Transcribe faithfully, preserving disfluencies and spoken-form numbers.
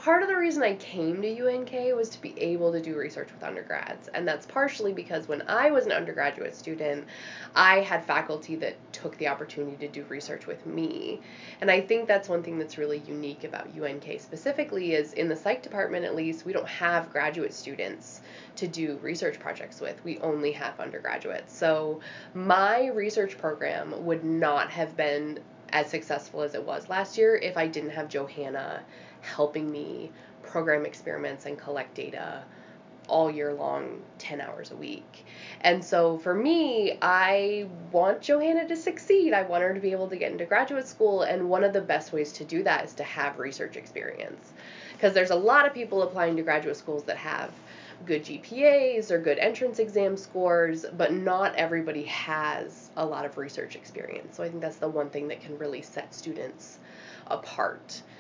part of the reason I came to U N K was to be able to do research with undergrads, and that's partially because when I was an undergraduate student, I had faculty that took the opportunity to do research with me. And I think that's one thing that's really unique about U N K specifically is in the psych department, at least, we don't have graduate students to do research projects with. We only have undergraduates. So my research program would not have been as successful as it was last year if I didn't have Johanna helping me program experiments and collect data all year long, ten hours a week. And so for me, I want Johanna to succeed. I want her to be able to get into graduate school, and one of the best ways to do that is to have research experience. Because there's a lot of people applying to graduate schools that have good G P As or good entrance exam scores, but not everybody has a lot of research experience. So I think that's the one thing that can really set students apart.